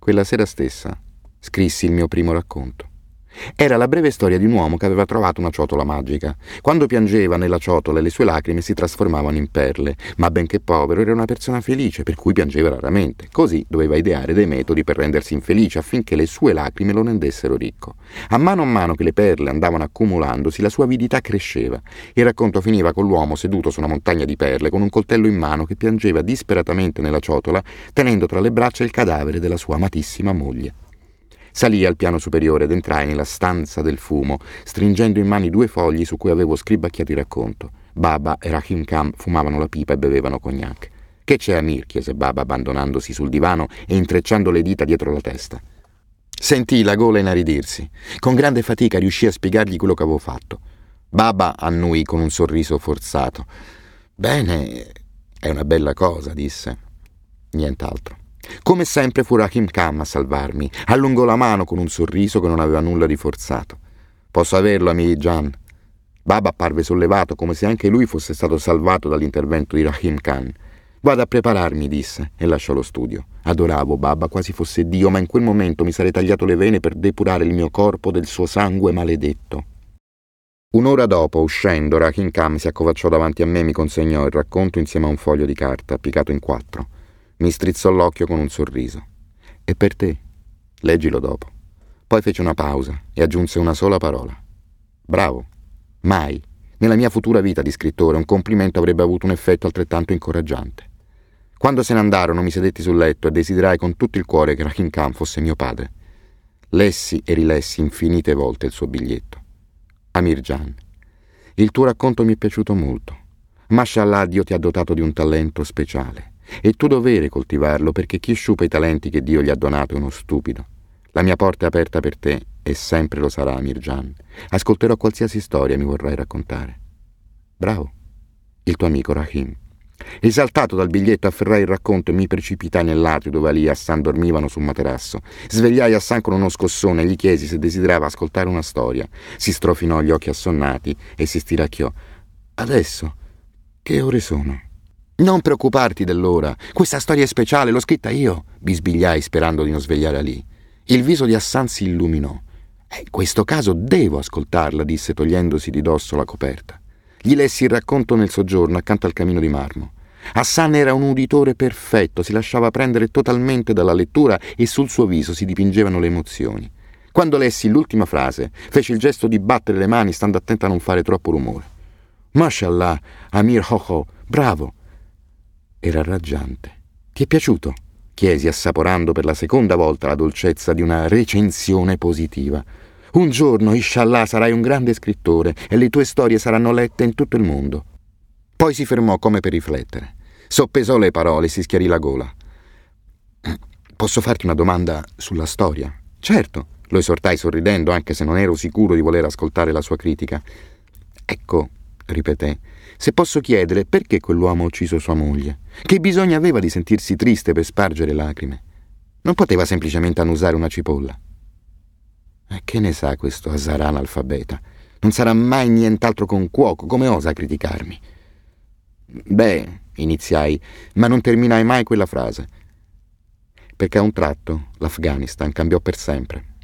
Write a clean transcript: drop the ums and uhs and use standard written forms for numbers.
Quella sera stessa scrissi il mio primo racconto. Era la breve storia di un uomo che aveva trovato una ciotola magica. Quando piangeva nella ciotola le sue lacrime si trasformavano in perle, ma benché povero era una persona felice, per cui piangeva raramente. Così doveva ideare dei metodi per rendersi infelice affinché le sue lacrime lo rendessero ricco. A mano che le perle andavano accumulandosi, la sua avidità cresceva. Il racconto finiva con l'uomo seduto su una montagna di perle con un coltello in mano che piangeva disperatamente nella ciotola, tenendo tra le braccia il cadavere della sua amatissima moglie. Salii al piano superiore ed entrai nella stanza del fumo, stringendo in mano i 2 fogli su cui avevo scribacchiato il racconto. Baba e Rahim Khan fumavano la pipa e bevevano cognac. «Che c'è, Amir?» chiese Baba, abbandonandosi sul divano e intrecciando le dita dietro la testa. Sentii la gola inaridirsi. Con grande fatica riuscii a spiegargli quello che avevo fatto. Baba annui con un sorriso forzato. «Bene, è una bella cosa», disse. Nient'altro. Come sempre fu Rahim Khan a salvarmi. Allungò la mano con un sorriso che non aveva nulla di forzato. «Posso averlo, Amir Jan?» Baba apparve sollevato, come se anche lui fosse stato salvato dall'intervento di Rahim Khan. «Vado a prepararmi», disse, e lasciò lo studio. Adoravo Baba quasi fosse Dio, ma in quel momento mi sarei tagliato le vene per depurare il mio corpo del suo sangue maledetto. Un'ora dopo, uscendo, Rahim Khan si accovacciò davanti a me e mi consegnò il racconto insieme a un foglio di carta, piegato in 4. Mi strizzò l'occhio con un sorriso. «E per te? Leggilo dopo». Poi fece una pausa e aggiunse una sola parola. «Bravo. Mai, nella mia futura vita di scrittore, un complimento avrebbe avuto un effetto altrettanto incoraggiante». Quando se ne andarono mi sedetti sul letto e desiderai con tutto il cuore che Rahim Khan fosse mio padre. Lessi e rilessi infinite volte il suo biglietto. «Amir Jan, il tuo racconto mi è piaciuto molto. Mashallah, Dio ti ha dotato di un talento speciale. È tuo dovere coltivarlo, perché chi sciupa i talenti che Dio gli ha donato è uno stupido. La mia porta è aperta per te e sempre lo sarà, Amir Jan. Ascolterò qualsiasi storia mi vorrai raccontare. Bravo, il tuo amico Rahim». Esaltato dal biglietto afferrai il racconto e mi precipitai nell'atrio dove Ali e Hassan dormivano sul materasso. Svegliai Hassan con uno scossone e gli chiesi se desiderava ascoltare una storia. Si strofinò gli occhi assonnati e si stiracchiò. «Adesso? Che ore sono?» «Non preoccuparti dell'ora. Questa storia è speciale, l'ho scritta io», bisbigliai sperando di non svegliare Ali. Il viso di Hassan si illuminò. «In questo caso devo ascoltarla», disse togliendosi di dosso la coperta. Gli lessi il racconto nel soggiorno accanto al camino di marmo. Hassan era un uditore perfetto, si lasciava prendere totalmente dalla lettura e sul suo viso si dipingevano le emozioni. Quando lessi l'ultima frase, fece il gesto di battere le mani stando attento a non fare troppo rumore. «Mashallah, Amir Ho, bravo!» Era raggiante. «Ti è piaciuto?» chiesi, assaporando per la seconda volta la dolcezza di una recensione positiva. «Un giorno, inshallah, sarai un grande scrittore e le tue storie saranno lette in tutto il mondo». Poi si fermò come per riflettere. Soppesò le parole e si schiarì la gola. «Posso farti una domanda sulla storia?» «Certo», lo esortai sorridendo, anche se non ero sicuro di voler ascoltare la sua critica. «Ecco», ripeté, «se posso chiedere perché quell'uomo ha ucciso sua moglie? Che bisogno aveva di sentirsi triste per spargere lacrime? Non poteva semplicemente annusare una cipolla?» «Che ne sa questo Hazara analfabeta? Non sarà mai nient'altro che un cuoco, come osa criticarmi?» «Beh», iniziai, ma non terminai mai quella frase, perché a un tratto l'Afghanistan cambiò per sempre.